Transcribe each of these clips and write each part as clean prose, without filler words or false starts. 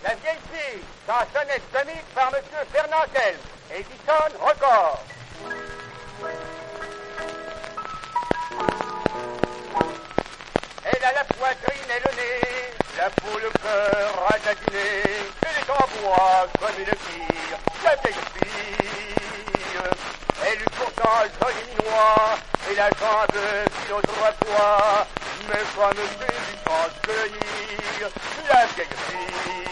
La vieille fille, chansonnette comique par Monsieur Fernandel, Edison Record. Elle a la poitrine et le nez, la peau, le cœur ratatiné, elle est en bois comme une tire, la vieille fille. Elle eut pourtant le joli minois et la jambe philosophe, mais comme c'est du temps de venir, la vieille fille.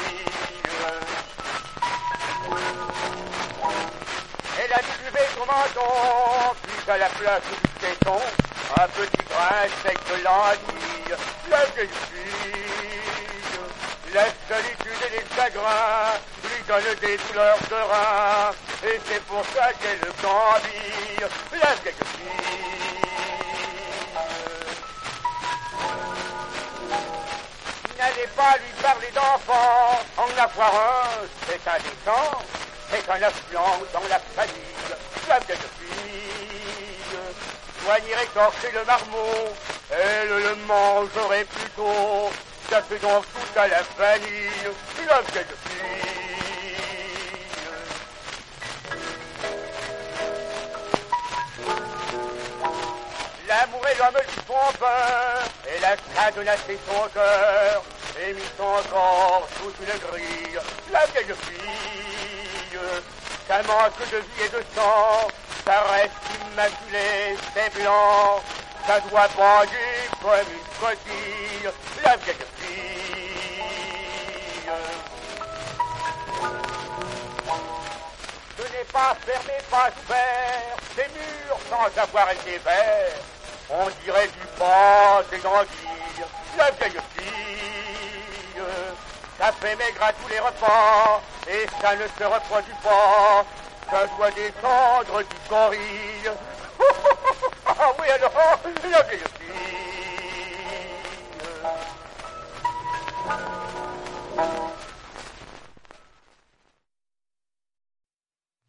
Elle a dilué son menton, puis à la place du téton, un petit grain sec de lentilles, la vieille fille. La solitude et les chagrins lui donnent des douleurs de rein, et c'est pour ça qu'elle gambille, la vieille fille. N'allez pas lui parler d'enfant, en avoir un, c'est indécent, c'est un affluent dans la famille, la vieille fille. Soigner écorcher le marmot, elle le mangerait plutôt, ça fait donc tout à la vanille, la vieille fille. L'amour et l'homme lui font peur, elle a cadenassé son cœur, et mis son corps sous une grille, la vieille fille. Ça manque de vie et de sang, ça reste immaculé, c'est blanc, ça doit bander comme une coquille, la vieille fille. Ce n'est pas fermé, pas faire, ces murs sans avoir été verts, on dirait du pâte et d'anguille, la vieille fille. Ça fait maigre à tous les repas, et ça ne se reproduit pas, ça doit descendre du gorille. Ah oui, alors, la vieille fille.